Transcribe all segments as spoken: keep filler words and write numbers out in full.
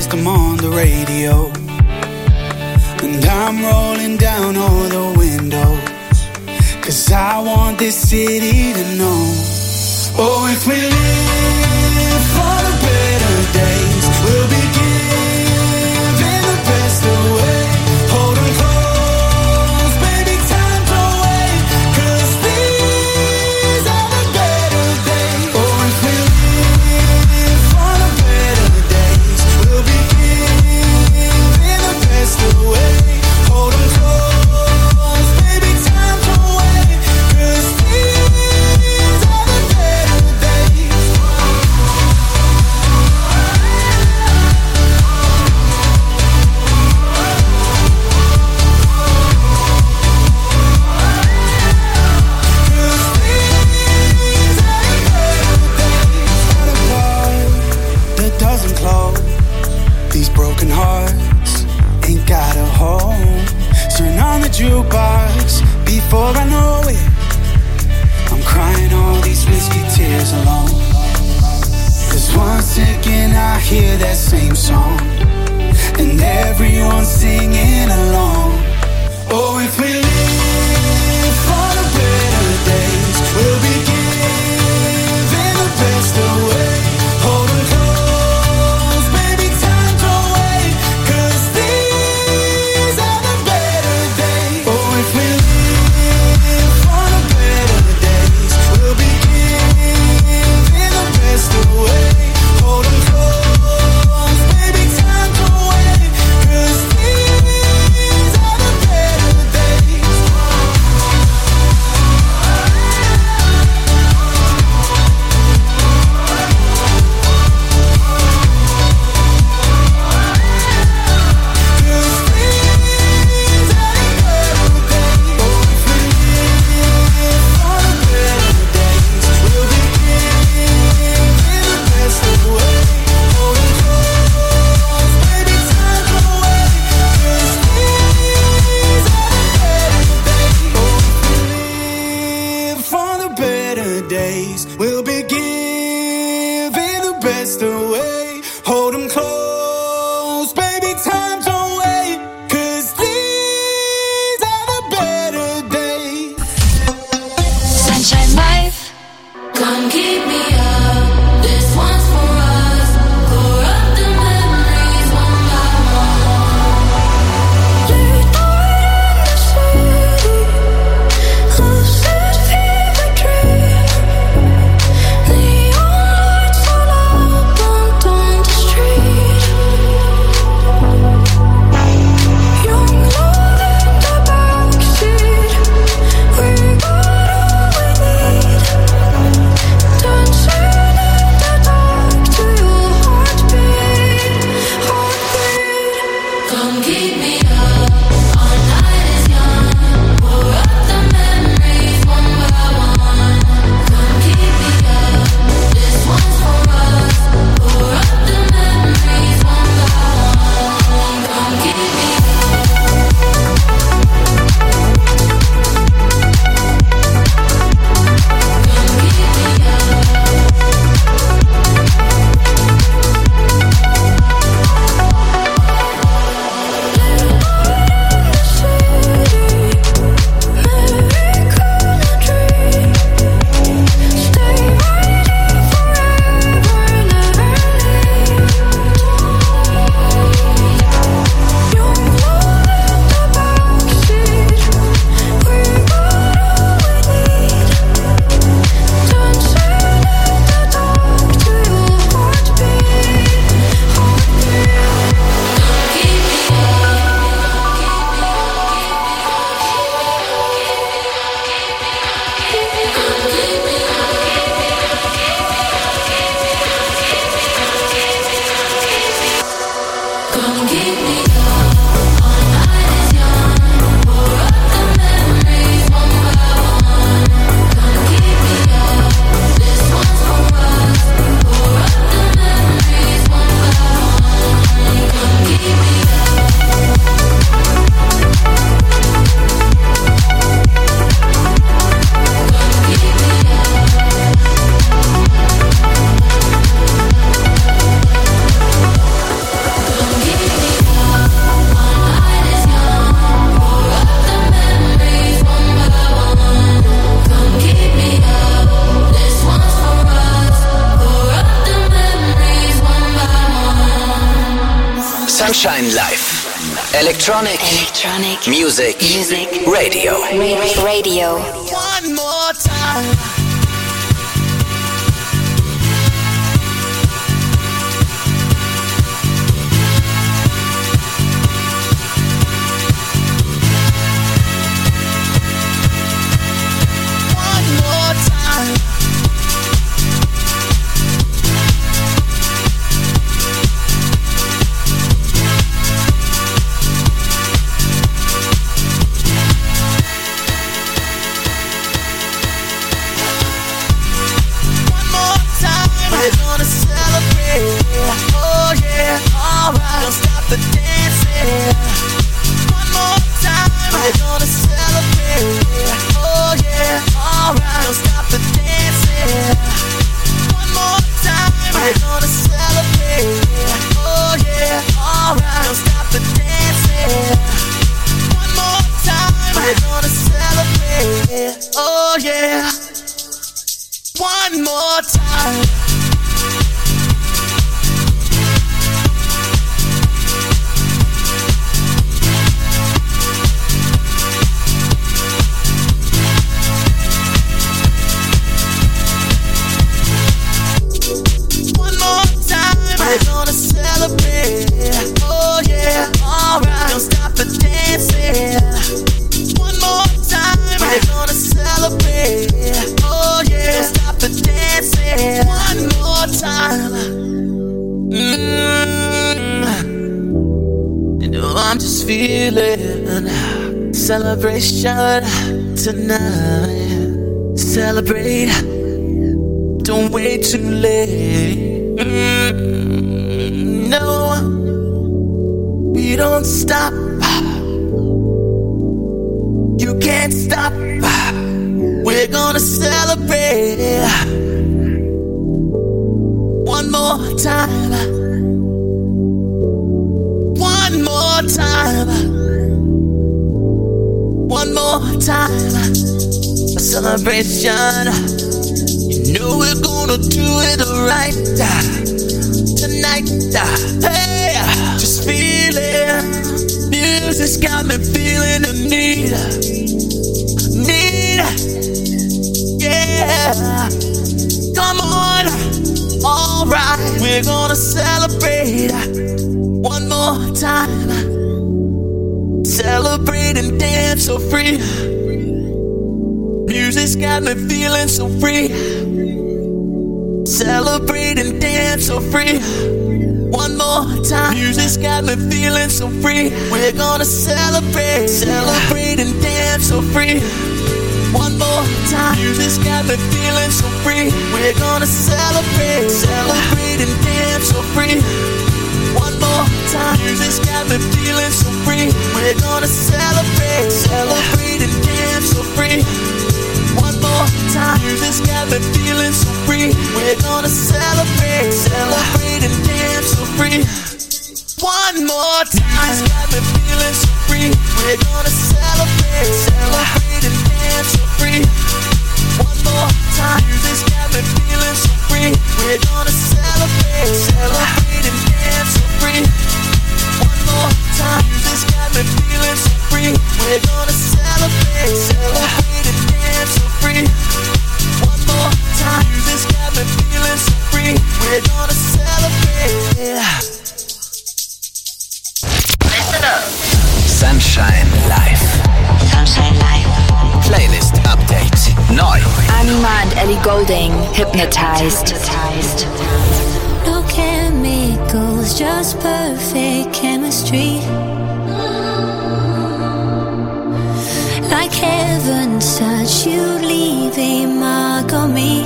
them on the radio. And I'm rolling down all the windows, 'cause I want this city to know. Oh, if we live for the better days, we'll be giving the best away. Hold 'em close, baby, time's away, 'cause these are the better days. Oh, if we live for the better days, we'll be giving the best away. Hold 'em close, baby, time's away, 'cause these are the better days. That doesn't close. These broken hearts ain't got a home. Turn on the jukebox before I know it. I'm crying all these whiskey tears alone. 'Cause once again I hear that same song, and everyone's singing along. Oh, if we live for the better days, we'll be giving the best away. Hold 'em close, baby, time's away, 'cause these are the better days. Oh, if we live for the better days, we'll be giving the best away. Hold 'em close, baby, time's away, 'cause these are the better days. We'll be giving the best away. Hold 'em close, baby, time's away, 'cause these are the better days. Sunshine Life, come keep me up. This one's for us. Pour up the memories one by one. Late night in the city, lost in fever dream. Neon lights all up and on the street. Young love in the backseat. We got all we need. Dancing in the dark to your heartbeat, heartbeat. Come keep me up, our night is young. Pour up the memories one by one. Come keep me up, this one's for us. Pour up the memories one by one. Come keep me up. Come keep me Sunshine Live. Electronic, Electronic music, music, radio. ra- radio. One more time. One more time. We're gonna celebrate, oh yeah, alright, don't stop the dancing. One more time, we're gonna celebrate, oh yeah, alright, don't stop the dancing. One more time, we're gonna celebrate, oh yeah, alright, don't stop the dancing. One more time, we're gonna celebrate, oh yeah. One more time. We're gonna celebrate, oh yeah, alright, don't stop the dancing. One more time, we're gonna celebrate, oh yeah, don't stop the dancing. One more time. Mm-hmm. You know I'm just feeling celebration tonight. Celebrate, don't wait too late. Mm, no, we don't stop. You can't stop. We're gonna celebrate one more time. One more time. One more time. A celebration. You know we're gonna do it right tonight. Hey, just feel it. Music's got me feeling the need, need. Yeah, come on. All right, we're gonna celebrate one more time. Celebrate and dance so free. Music's got me feeling so free. Celebrate and dance so free. One more time. Music's got me feeling so free. We're gonna celebrate. Celebrate and dance so free. One more time. Music's got me feeling so free. We're gonna celebrate. Celebrate and dance so free. One more time. Music's got me feeling so free. We're gonna celebrate. Celebrate and dance so free. One more time. Music's got me feeling so free. We're gonna celebrate. Celebrate and dance so free. One more time. Music's got me feeling so free. We're gonna celebrate. Celebrate and dance so free. One more time. Music's got me feeling so free. We're gonna celebrate. Celebrate and dance so free. One more time. Music's got me feeling so free. We're gonna celebrate. Celebrate and dance so free. One more time. Music's got me feeling so free. We're gonna celebrate. Listen up. Sunshine Live. Sunshine Live. Playlist Update. Neu. Anima and Ellie Goulding, Hypnotized. No chemicals, just perfect chemistry. Like heaven's touch, you leave a mark on me.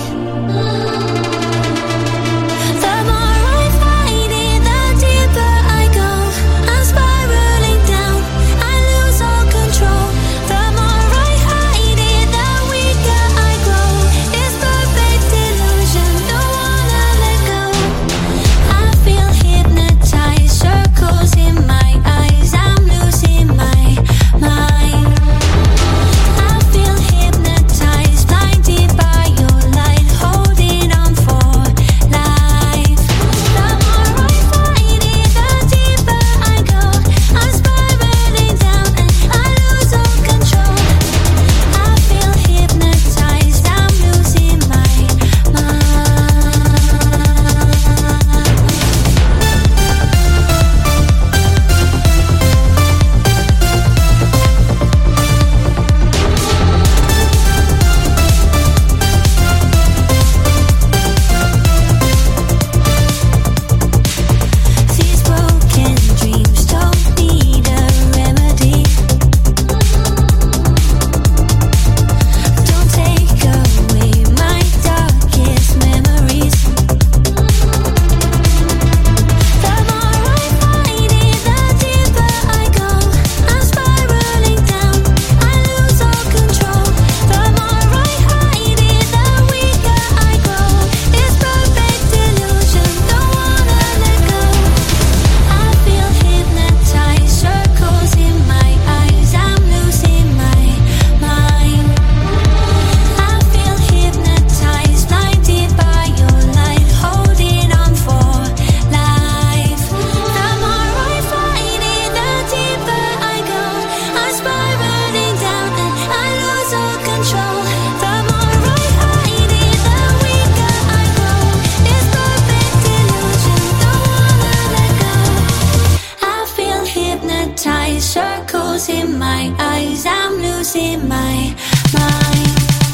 The more I fight it, the deeper I go. I'm spiraling down, I lose all control. The more I hide it, the weaker I grow. It's perfect illusion, don't wanna let go. I feel hypnotized, circles in my eyes. I'm losing my mind. I feel hypnotized, blinded by your light, holding on. losing my mind.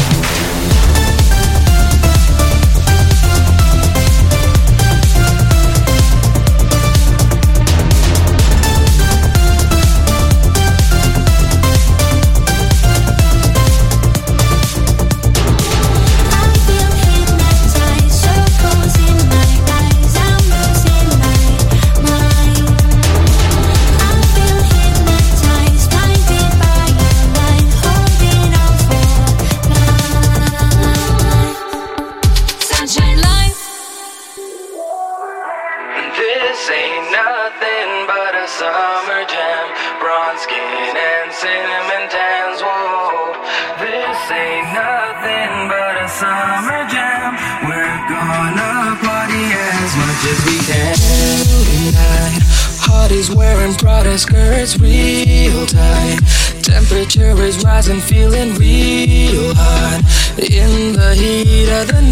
Summer jam, bronze skin and cinnamon tans. Whoa, this ain't nothing but a summer jam. We're gonna party as much as we can tonight. Hotties wearing Prada skirts real tight. Temperature is rising, feeling real hot in the heat of the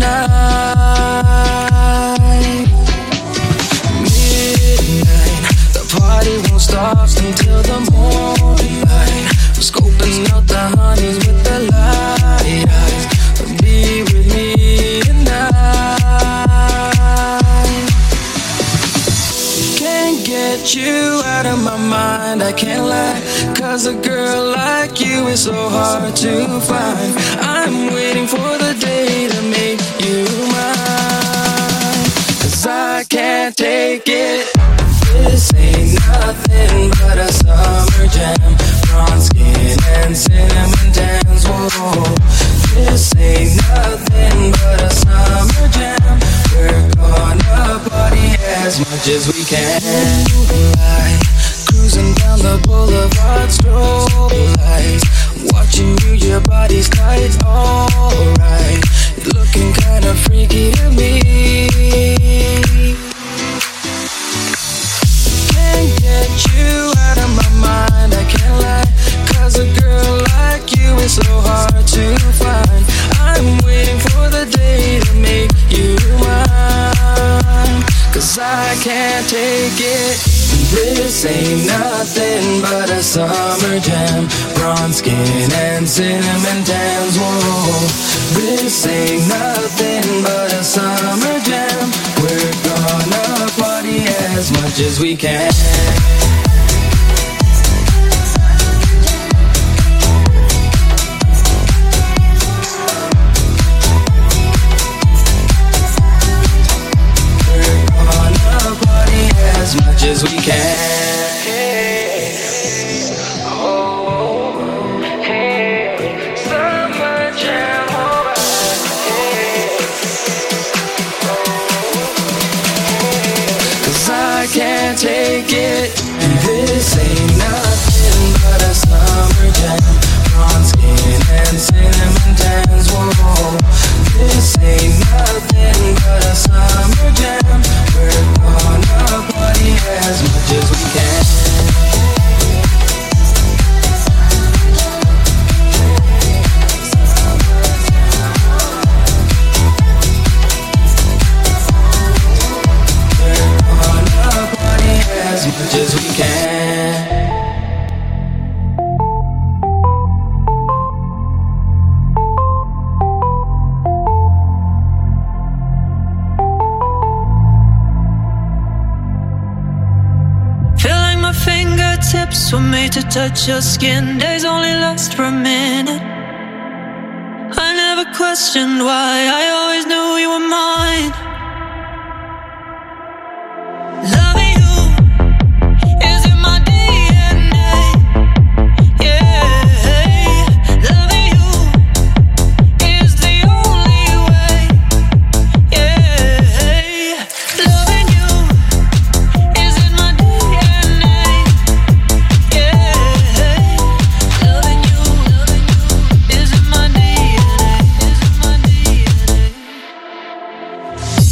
night. Midnight, the party won't stop until the morning light. We're scoping out the honeys with the light eyes. Be with me tonight. Can't get you out of my mind, I can't lie. Cause a girl like you is so hard to find. I'm waiting for the day to make you mine. Cause I can't take it. This ain't nothing but a summer jam. Bronze skin and cinnamon tans. Whoa, this ain't nothing but a summer jam. We're gonna party as much as we can. Moonlight, cruising down the boulevard, strobe lights. Watching you, your body's tight, alright. Looking kinda freaky to me. Can't get you out of my mind, I can't lie. Cause a girl like you is so hard to find. I'm waiting for the day to make you mine. Cause I can't take it. This ain't nothing but a summer jam. Bronze skin and cinnamon tans. Whoa, this ain't nothing but a summer jam. We're gonna party as much as we can. As much as we can. Hey, oh, hey, summer jam, alright. Hey, oh, hey. Cause I can't take it. This ain't nothing but a summer jam. Bronze skin and cinnamon tans. Whoa, this ain't nothing but a summer jam. We're gonna party as much as we can. We're gonna party as much as we can. Fingertips were made to touch your skin. Days only last for a minute. I never questioned why. I always knew you were mine. Loving you is in my D N A. Yeah, loving you is the only way. Yeah, loving you is in my D N A. Loving you, loving you is in my D N A, is in my D N A.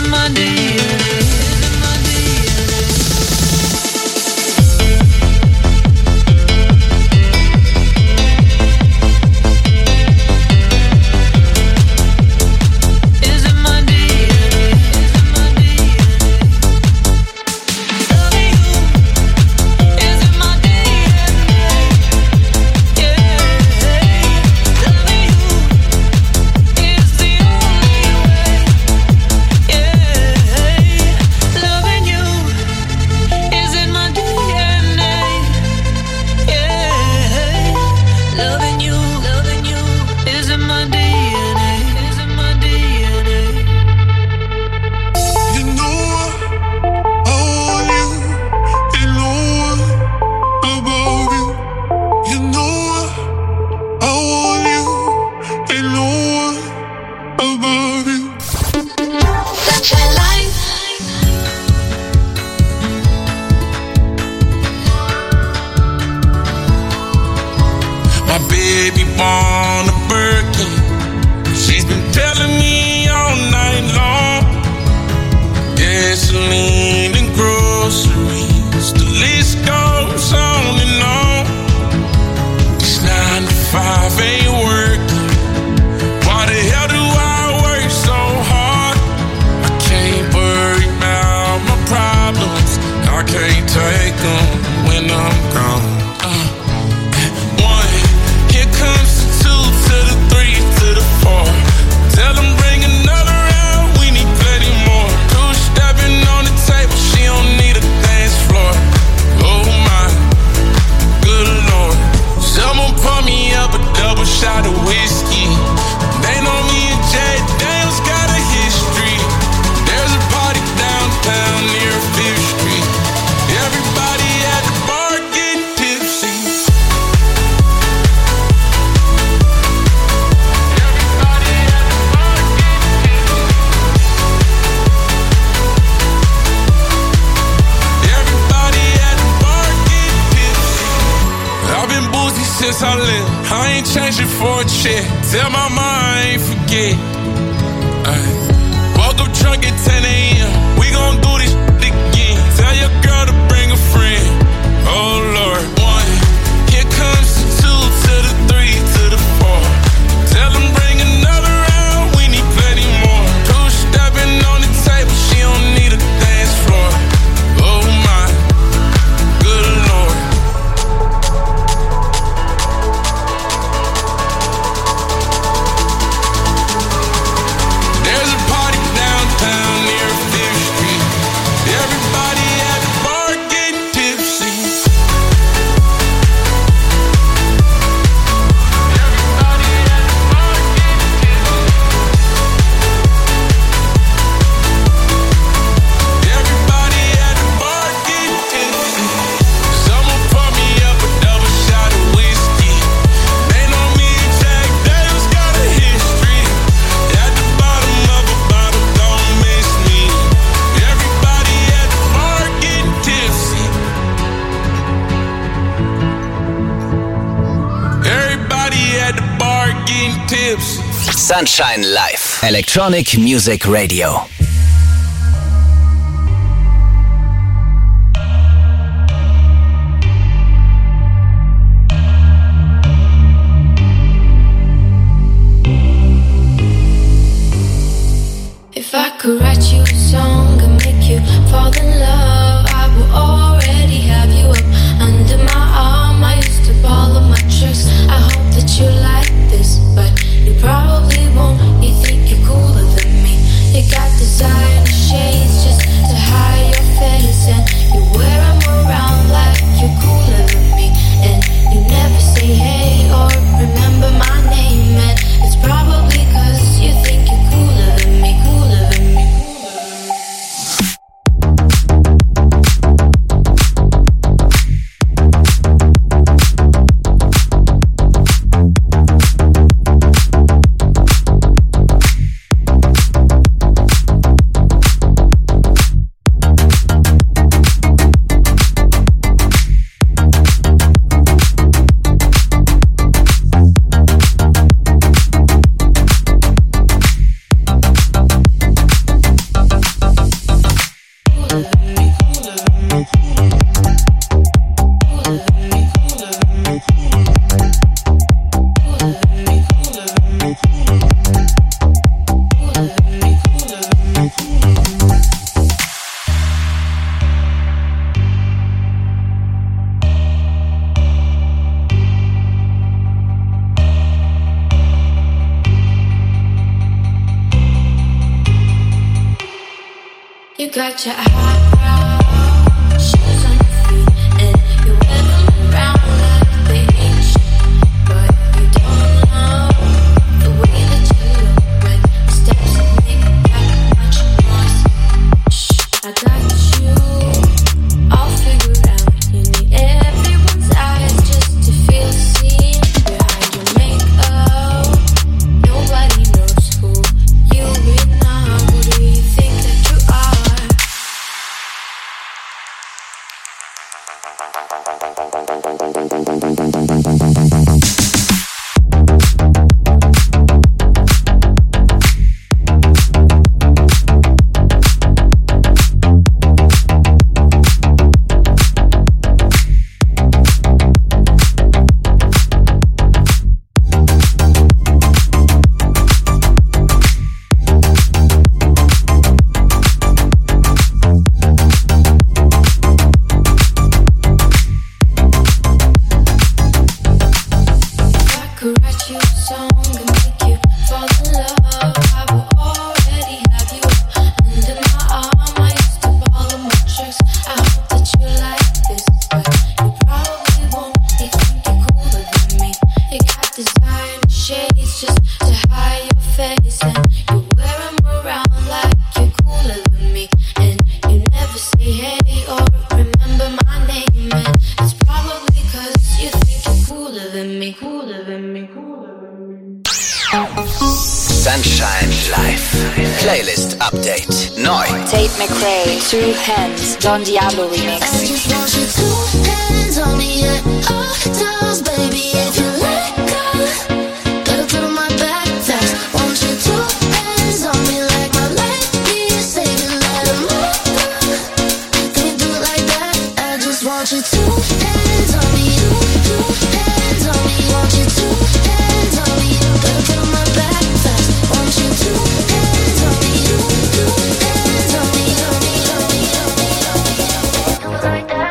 Sunshine Live. Electronic Music Radio. If I could write you a song and make you fall in love, I would already have you up under my arm. I used to follow my tricks. I hope that you like this, but you probably won't. You think you're cooler than me. You got designer shades just to hide your face, and you wear them around like you're cooler than me. And you never say hey or remember my name, and it's probably cause you think you're cooler than me, cooler than me. You got your high shoes on your feet, and you wear them around like they ain't shit. But you don't know the way that you look with the steps that make that much noise. Shh, I got you all figured out. You need everyone's eyes just to feel seen behind your makeup. Nobody knows who you really are. Who do you think that you are? Two Hands, Don Diablo remix. I just want you two hands on me at all times, baby. If you let go, gotta put on my back fast. Want you two hands on me like my life is saving, let 'em all go. Can you do it like that? I just want you two hands on me, two, two hands on me. Want you two hands on me, gotta put on my back fast. Want you two hands on me, two, two hands on me, on me. Like that.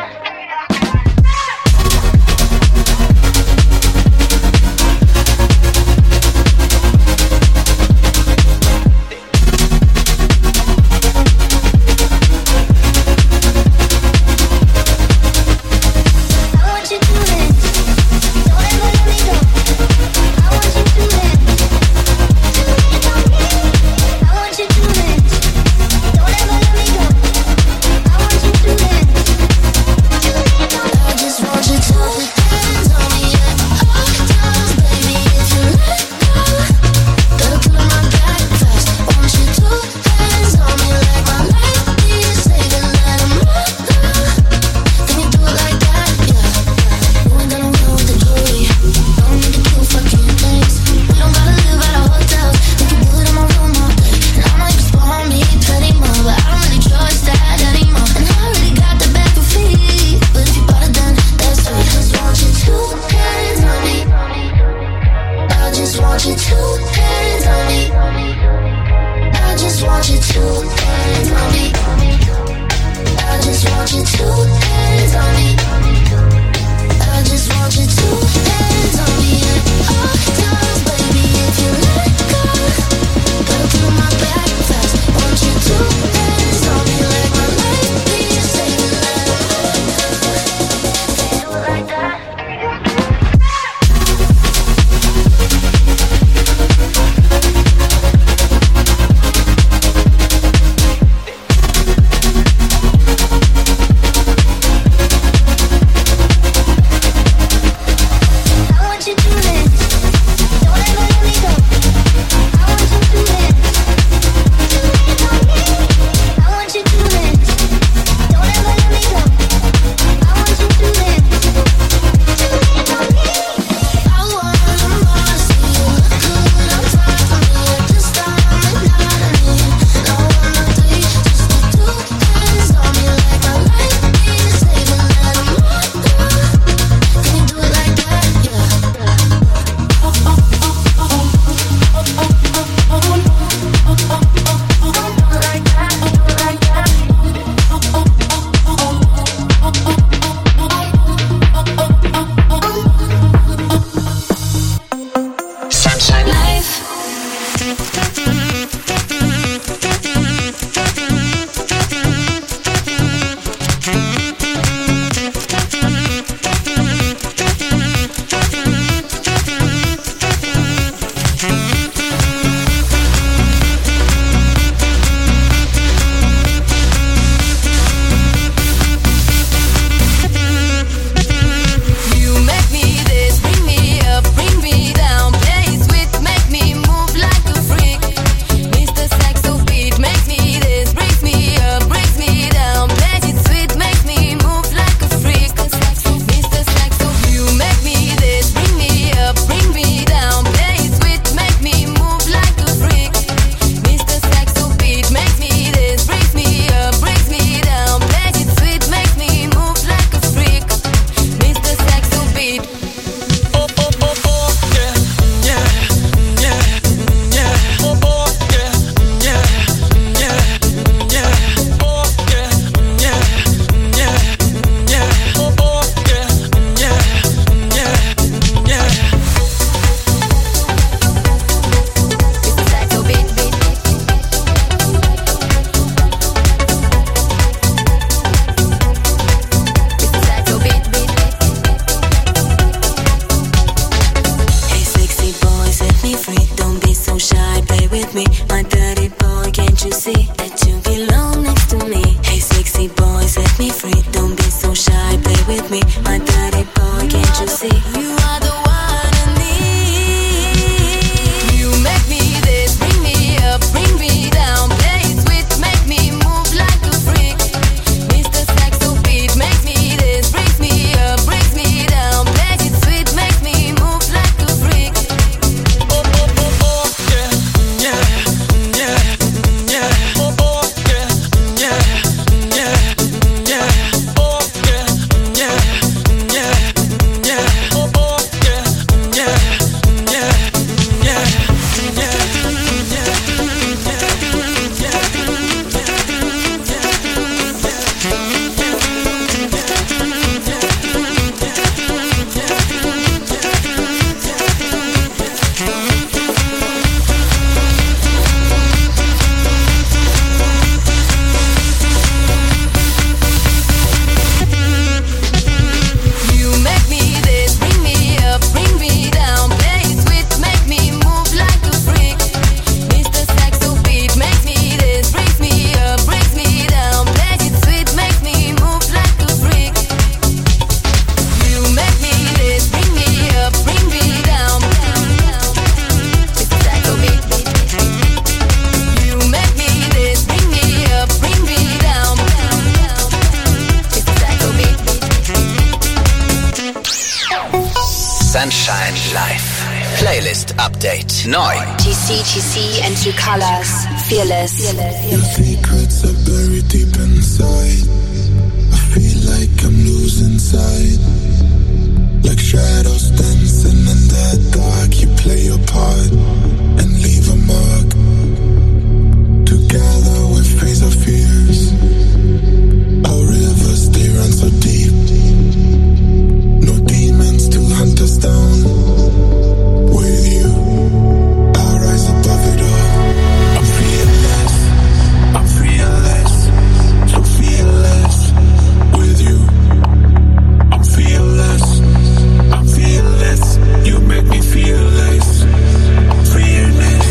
me, my dirty boy, can't you see? You are the one I need. You make me this, bring me up, bring me down, play it sweet, make me move like a freak. Mister Saxo beat makes me this, brings me up, brings me down, play it sweet, makes me move like a freak. Oh, oh, oh, oh, yeah, yeah, yeah, yeah, oh, oh, yeah, yeah, yeah, yeah, oh, yeah, yeah, yeah, yeah, oh, oh, yeah, yeah, yeah, yeah, You make me this, bring me up, bring me down, play it sweet, make me move like a freak. Mister Saxo beat makes me this, brings me up, brings me down, play it sweet, makes me move like a freak. You make me this, bring me up, bring me down. Mister Saxo beat. You make me this, bring me up, bring me down. Mister Saxo beat. Sunshine Live. Playlist Update. Neu. G C, G C and Two Colors. Fearless. Your secrets are buried deep inside. I feel like I'm losing sight. Like shadows dancing in the dark. You play your part and leave a mark. Together we face our fears. Our rivers, they run so deep. No demons to hunt us down. With you, I rise above it all. I'm fearless, I'm fearless, so fearless. With you, I'm fearless, I'm fearless. You make me fearless, fearless.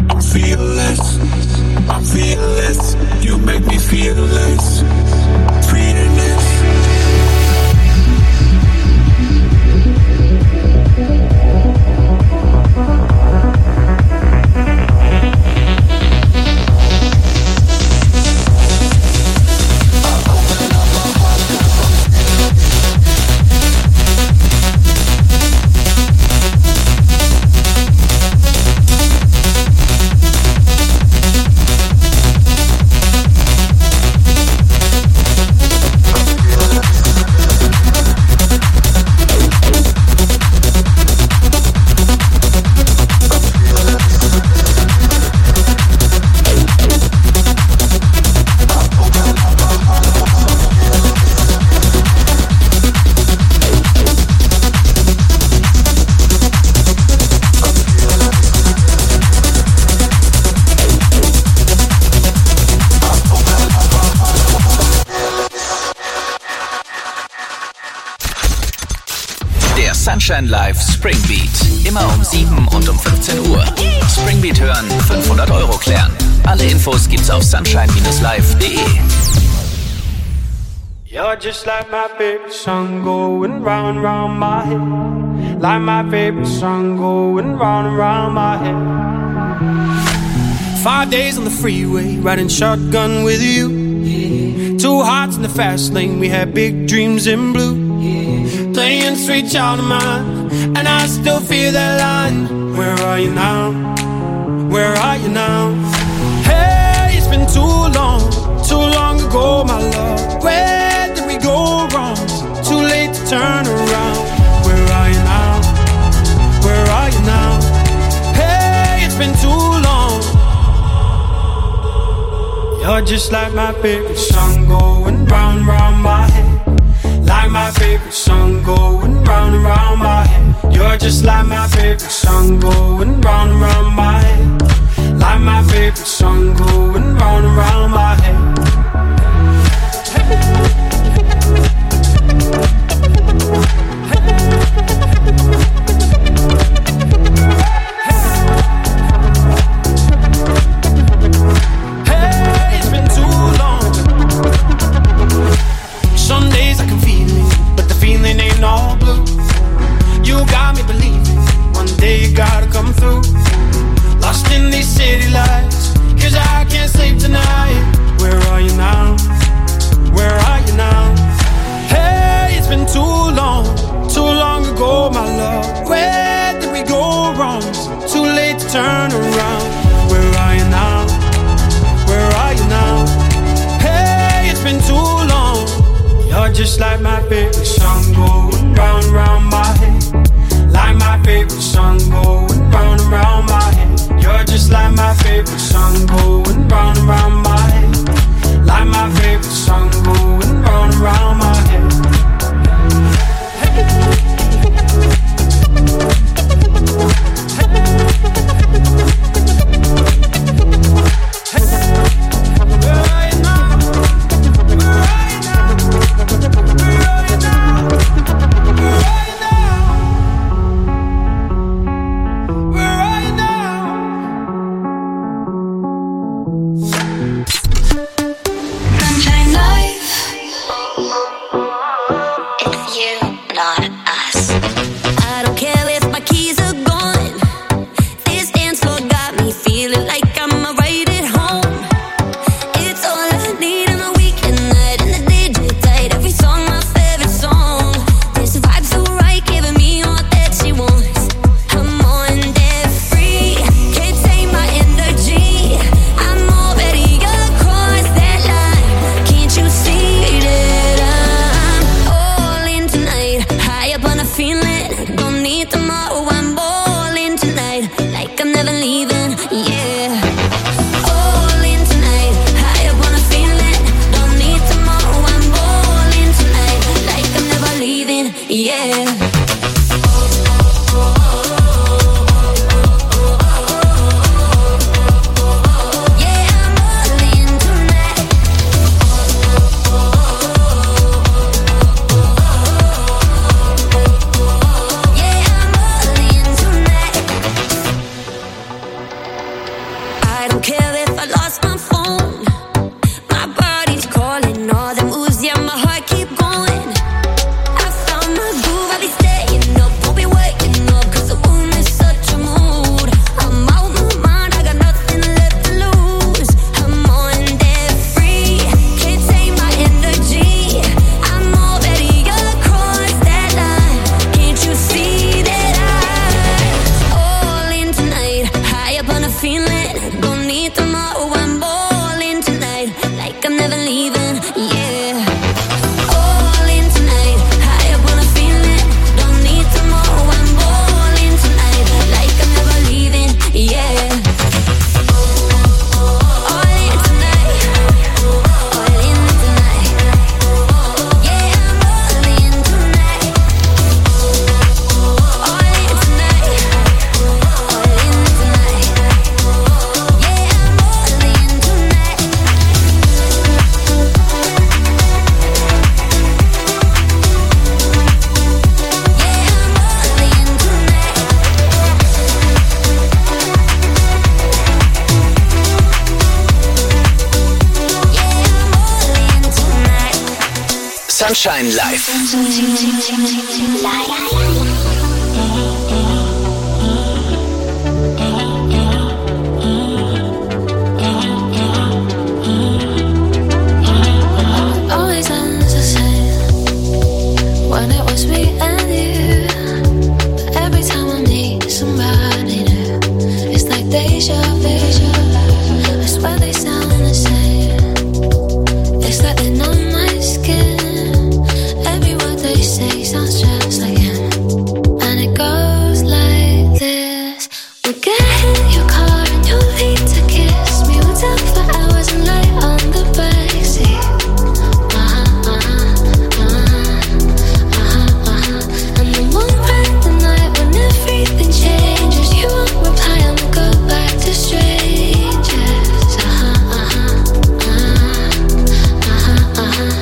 fearless. You make me fearless. Sunshine Live Spring Beat. Immer um sieben und um fünfzehn Uhr. Spring Beat hören, fünfhundert Euro klären. Alle Infos gibt's auf sunshine dash live punkt de. You're just like my favorite song going round and round my head. Like my favorite song going round and round my head. Five days on the freeway, riding shotgun with you. Yeah. Two hearts in the fast lane, we had big dreams in blue. Yeah. Playing sweet child of mine, and I still feel that line. Where are you now? Where are you now? Hey, it's been too long, too long ago, my love. Where did we go wrong? Too late to turn around. Where are you now? Where are you now? Hey, it's been too long. You're just like my favorite song going round and round my head. Like my favorite song going round and round my head. You're just like my favorite song going round and round my head. Like my favorite song going round and round my head. Hey, it's been too long. Some days I can feel it, but the feeling ain't all blue. You got me believing one day you gotta come through. Lost in these city lights, cause I can't sleep tonight. Where are you now? Where are you now? Hey, it's been too long, too long ago, my love. Where did we go wrong? Too late to turn around. Where are you now? Where are you now? Hey, it's been too long. You're just like my favorite song going round and round my head. Like my favorite song going round and round my head. You're just like my favorite song going round and round my head. Like my favorite song going round and round my head. Sunshine Live. Always ends the same when it was me and you. But every time I meet somebody new, it's like deja vu. I swear they sound the same. It's like they know my skin. Every word they say sounds just like him. And it goes like this. We'll get in your car and you'll need to kiss me. We'll talk for hours and lay on the backseat. Uh-huh, uh-huh, uh-huh, uh-huh, uh-huh. And then one random night when everything changes, you won't reply and we'll go back to strangers. Uh-huh, uh-huh, uh-huh, uh-huh, uh-huh.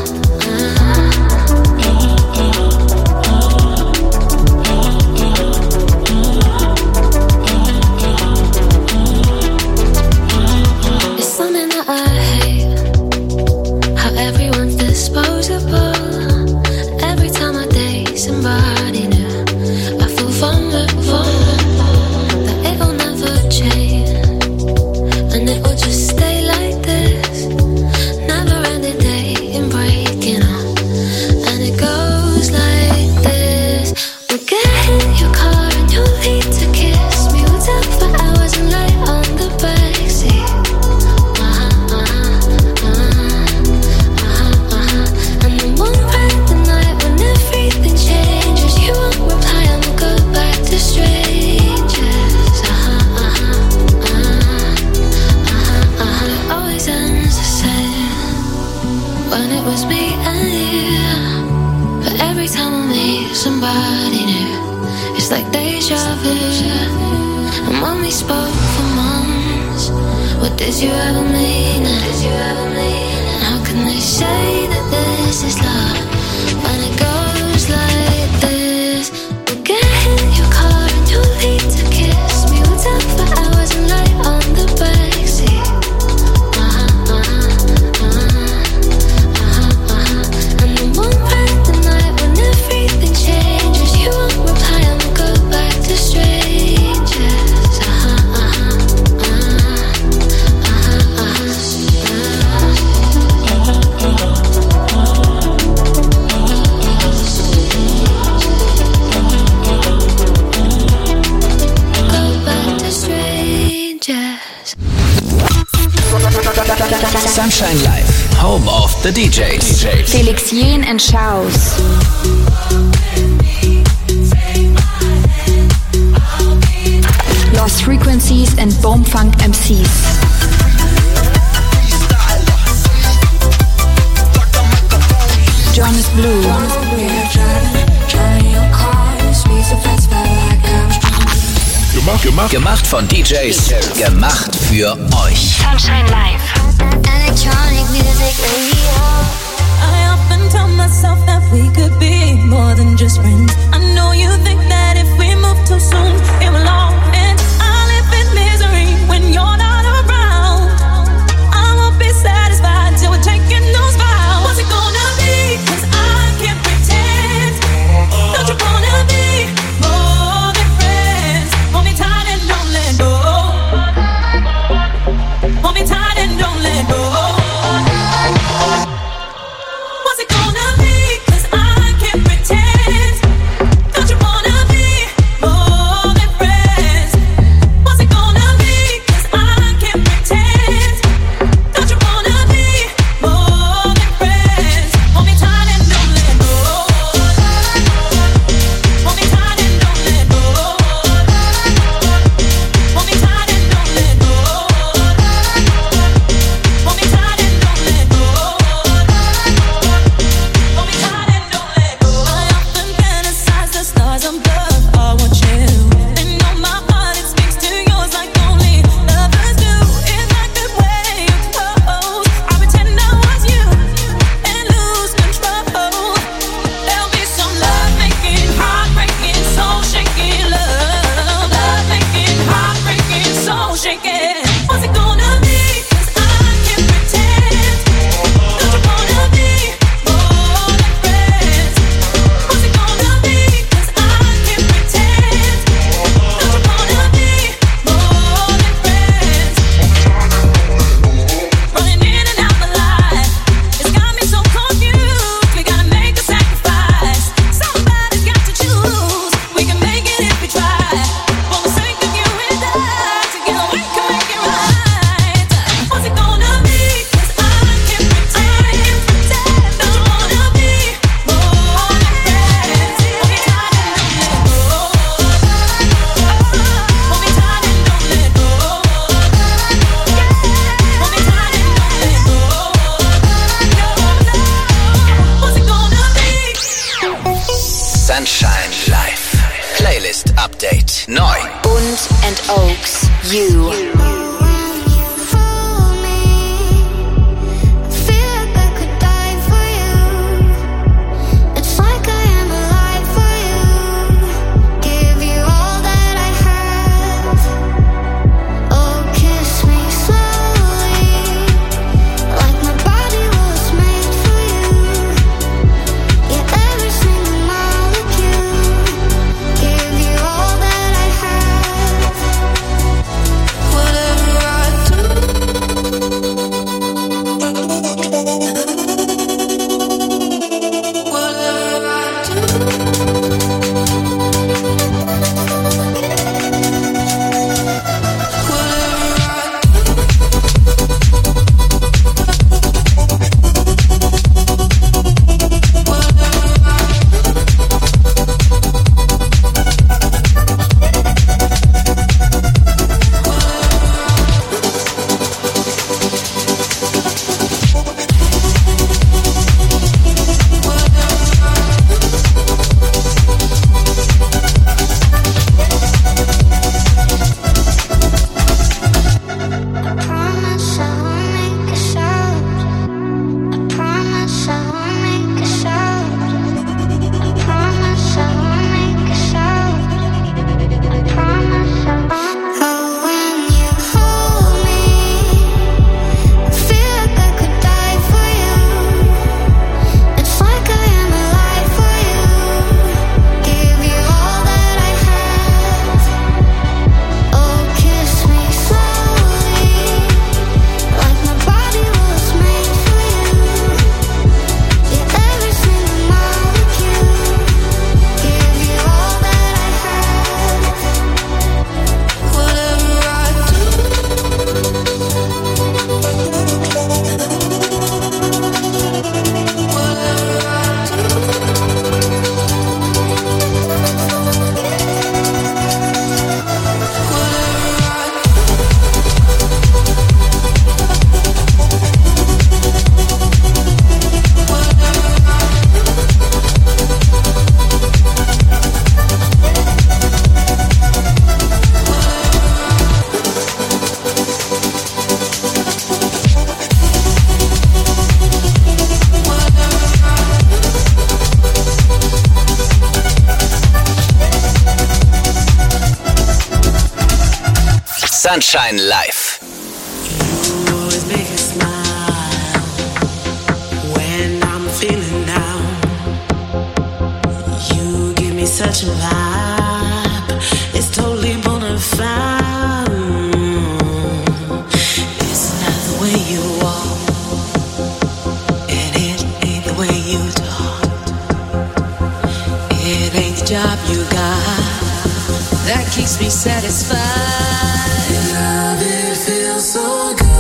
It's something that I hate, how everyone's disposable. Every time I date somebody new, I feel vulnerable, that it'll never change, and it will just stay like this. Never ending dating, breaking up, and it goes like this. We'll get in your car and you'll need to kiss me. We'll talk for hours and lay on the backseat. Uh-huh, uh-huh, uh-huh, uh-huh. And then one random night when everything changes, you won't reply and we'll go back to strangers. Uh-huh, uh-huh, uh-huh, uh-huh, uh-huh. Always ends the same when it was me and you. But every time I meet somebody new, it's like deja vu. And when we spoke for months, what did you ever mean? Did you ever mean? How can they say that this is love when it goes like this? We'll get in your car and you'll need to kiss me. We'll talk for hours and lay on the backseat. Uh-huh, uh-huh, uh-huh, uh-huh, uh-huh. And then one random night when everything changes, you won't reply and we'll go back to strangers. Uh-huh, uh-huh, uh-huh, uh-huh, uh-huh. Go back to strangers. Sunshine Live, home of the D Js. Felix Jen and Schaus. Lost Frequencies and Bombfunk M Cs. Jonas Blue. Gemacht, gemacht. Gemacht von D Js, gemacht für euch. Sunshine Live. Electronic music radio. I often tell myself that we could be more than just friends. I know you think that if we move too soon, it will all end. I live in misery when you're not around. I won't be satisfied till we're taking those vows. What's it gonna be? 'Cause I can't pretend. Don't you wanna be more than friends? Hold me tight and don't let go. Hold me tight and don't let go. Sunshine Live. You always make me smile when I'm feeling down. You give me such a vibe, it's totally bona fide. It's not the way you walk, and it ain't the way you talk. It ain't the job you got that keeps me satisfied. Love, it feels so good.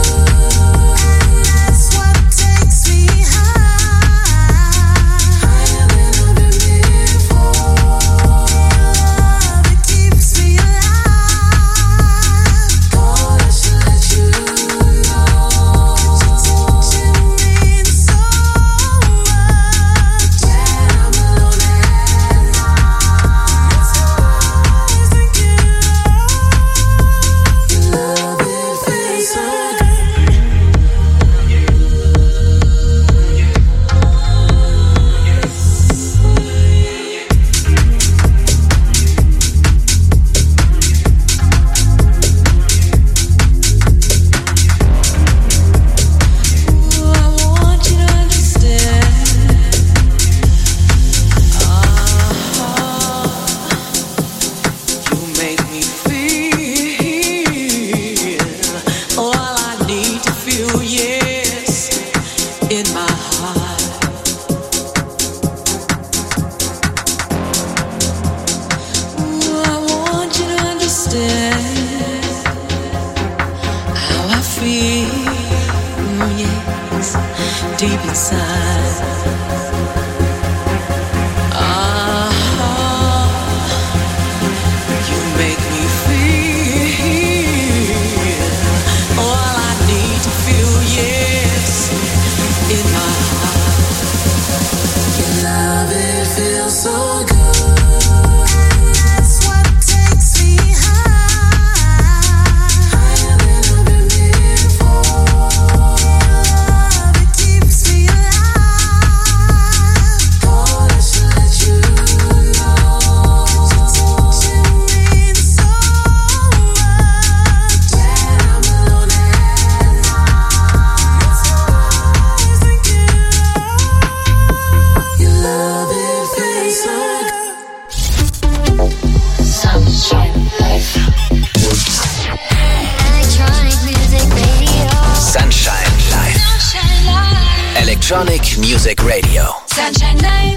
Electronic Music Radio. Sunshine Live.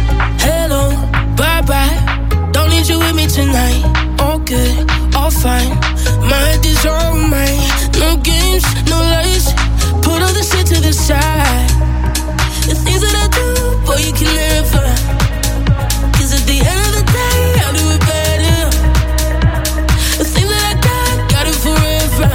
Hello, bye bye. Don't need you with me tonight. All good, all fine. My head is all mine. No games, no lies. Put all the shit to the side. The things that I do, boy, you can never. Cause at the end of the day, I'll do it better. The thing that I got, got it forever.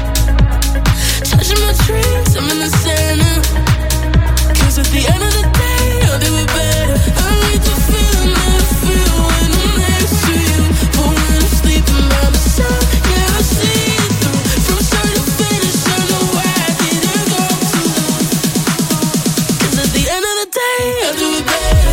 Touching my dreams, I'm in the center. Cause at the end of the day, I'll do it better. I need to feel and feel when I'm next to you. But when I'm sleeping by myself, yeah, I see it through. From start to finish, I know why I didn't go through. Cause at the end of the day, I'll do it better.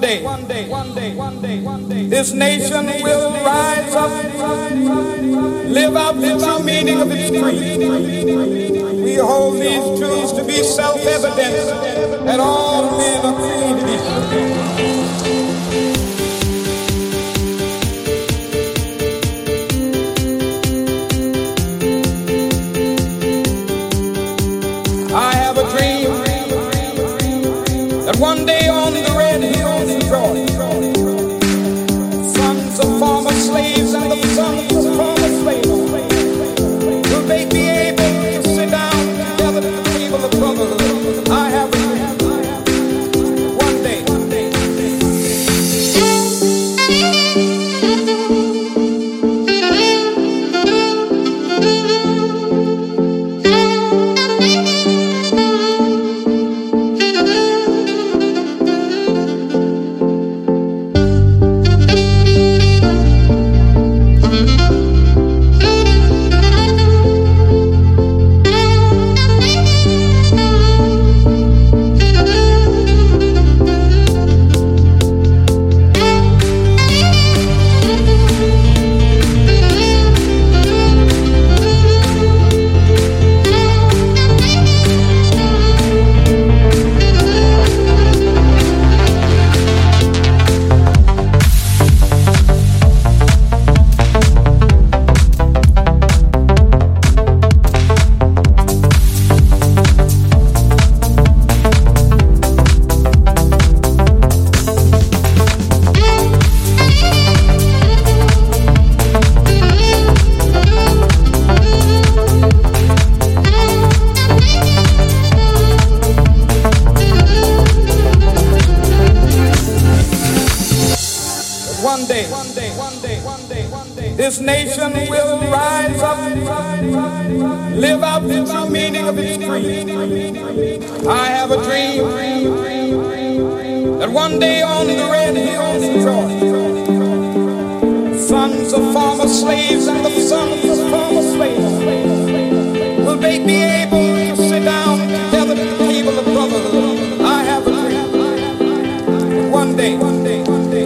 day, one day, one day, one day, one day, this nation will rise up, live out the true meaning of its creed. We hold these truths to be self-evident that all men are created equal. I have a dream that one day on the red hills of Georgia, sons of former slaves and the sons of former slaves will they be able to sit down together at the table of brotherhood. I have a dream. One day, one day, one day. One day, one day, one day, one day, one day, this nation will rise up, live out the true meaning of its creed. I have a dream that one day on the red hills of Georgia, sons of former slaves and the sons of former slaves will they be able to sit down together at the table of brotherhood. I have a dream. One day, one day, one day.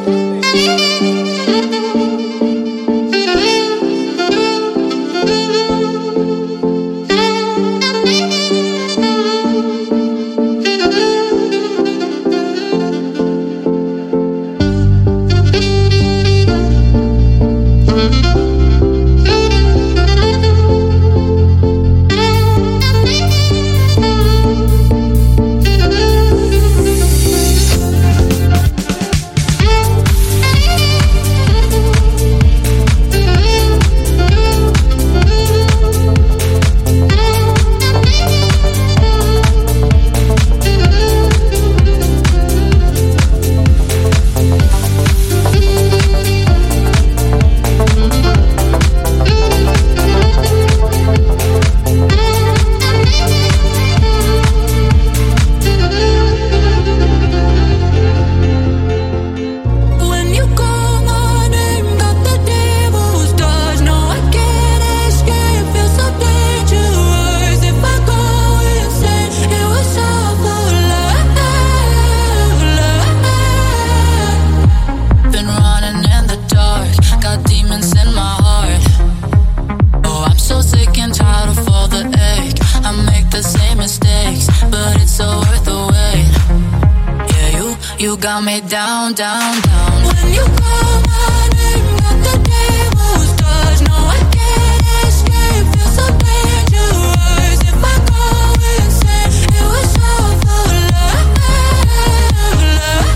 Got me down, down, down. When you call my name, got the devil's touch. No, I can't escape. Feel so dangerous. If I go insane, it was all for love, love.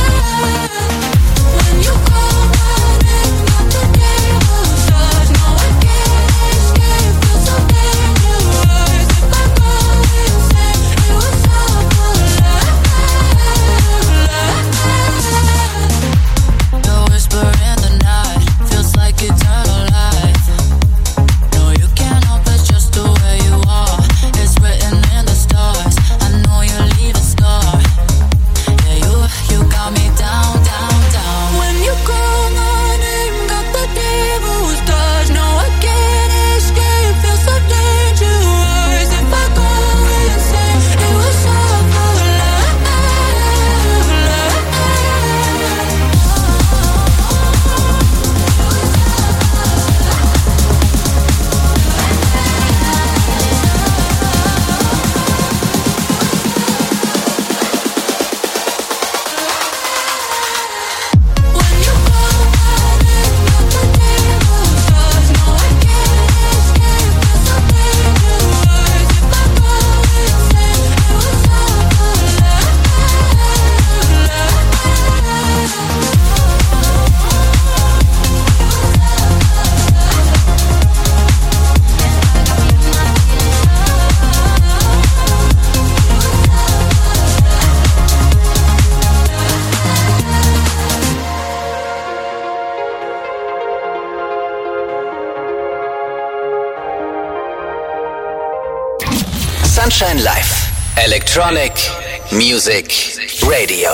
When you call my name, got the devil's touch. No, I can't escape. Feel so dangerous. If I go insane, it was all for love, love. Sunshine Live. Electronic Music Radio.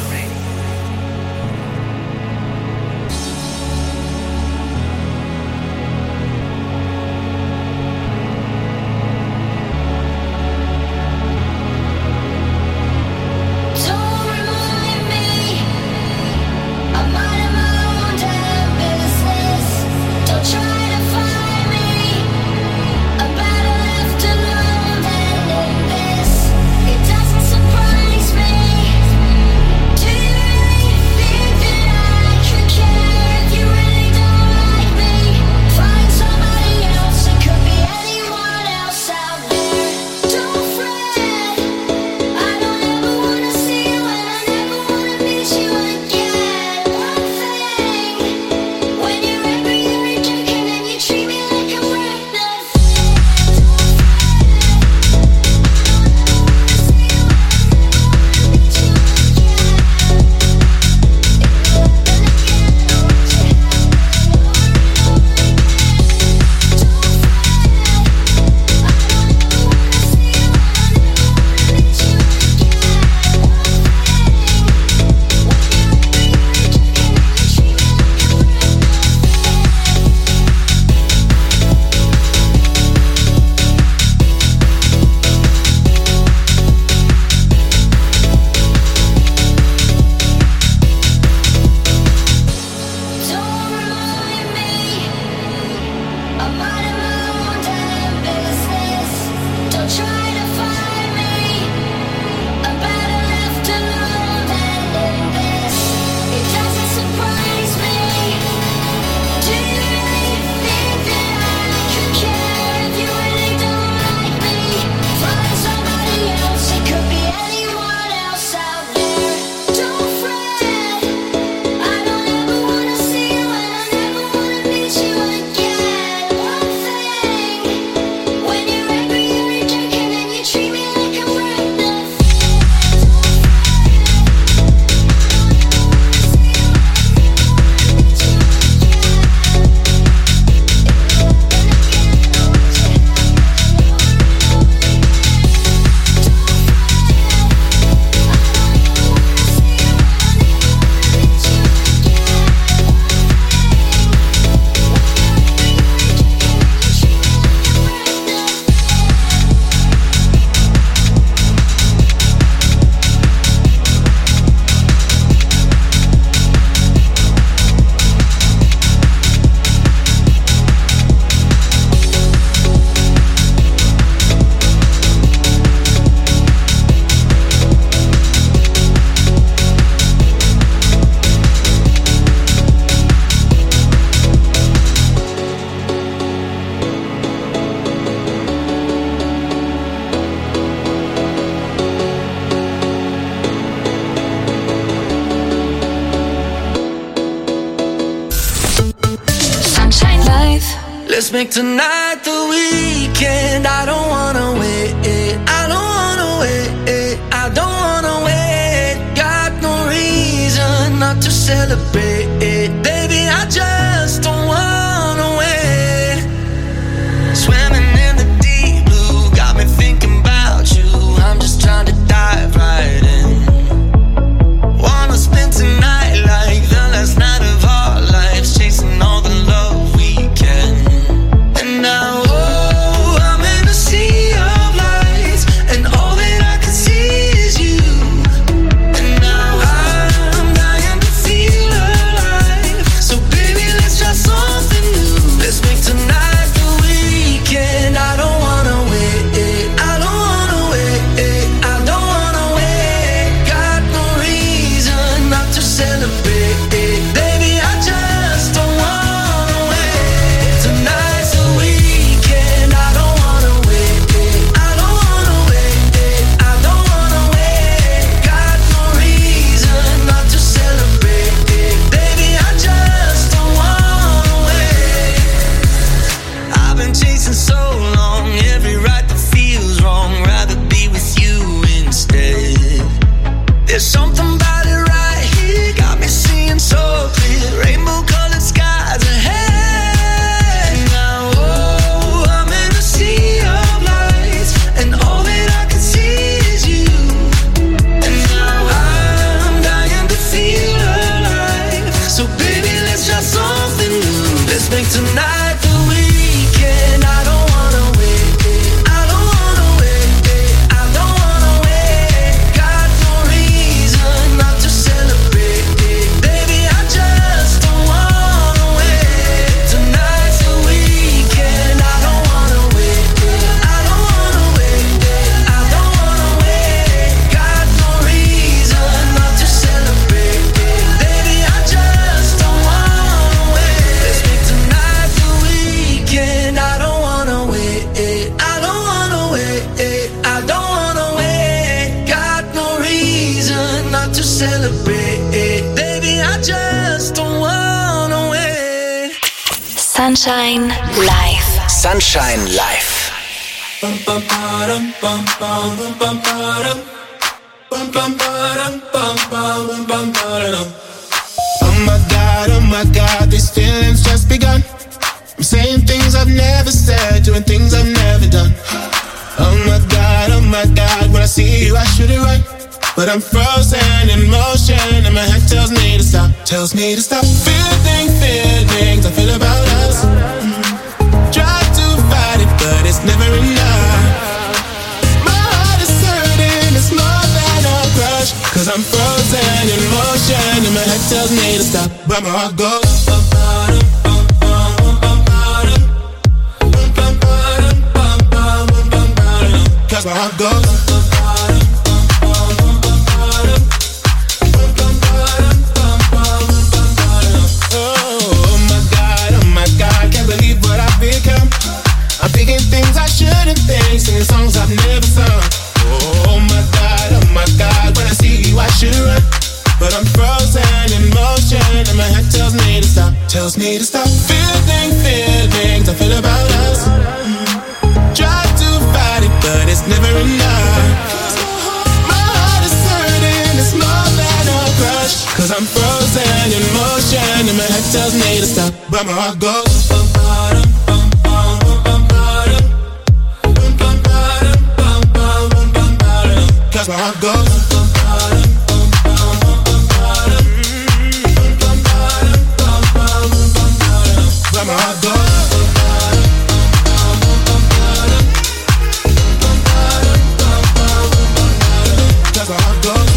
Let's make tonight the weekend. I don't wanna wait. I don't wanna wait. I don't wanna wait. Got no reason not to celebrate. Baby, I just don't wanna wait. Swimming in the deep blue got me thinking about you. I'm just trying to dive right in. Wanna spend tonight like the last night of our lives, chasing all the love we can. And now, oh, I'm in a sea of lights, and all that I can see is you. And now I'm dying to feel alive. So baby, celebrate. Baby, I just don't wanna wait. Sunshine Live. Sunshine Live. Bum bum bum bum bum bum bum bum bum bum bum bum bum. Oh my God, oh my God, these feelings just begun. I'm saying things I've never said, doing things I've never done. Oh my God, oh my God, when I see you I should it right, but I'm frozen in motion and my head tells me to stop, tells me to stop. Feeling feelings I feel about us. Mm. Try to fight it, but it's never enough. My heart is hurting, it's more than a crush, cause I'm frozen in motion and my head tells me to stop, but my heart goes. Cause my heart goes. Oh my God, oh my God, can't believe what I've become. I'm thinking things I shouldn't think, singing songs I've never sung. Oh my God, oh my God, when I see you I should run, but I'm frozen in motion and my head tells me to stop, tells me to stop. Feeling feelings I feel about us. Try to fight it, but it's never enough. My heart is hurting, it's more than a crush, cause I'm frozen in motion and my head tells me to stop, but my heart goes. Cause my heart goes. But my heart goes. Cause my heart goes.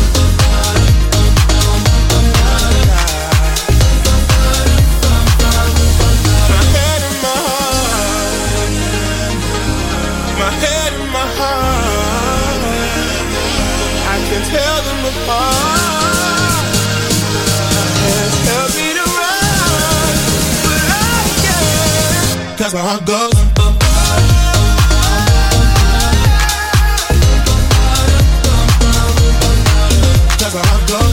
My head and my heart. My head and my heart. I can tell them apart. Hands tell me to run, but I can't. Cause my heart goes. Cause my heart goes.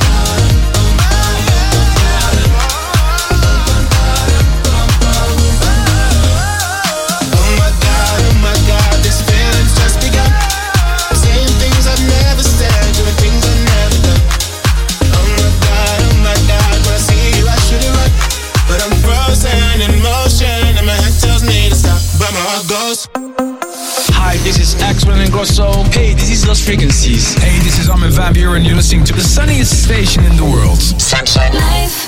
Oh my God, oh my God, this feeling's just begun. I'm saying things I've never said, doing things I've never done. Oh my God, oh my God, when I see you I should it right, but I'm frozen in motion and my head tells me to stop, but my heart goes. Hi, this is Axel and Grosso. Hey, this is Lost Frequencies. Hey, this is Armin van Buuren and you're listening to the sunniest station in the world. Sunshine Live.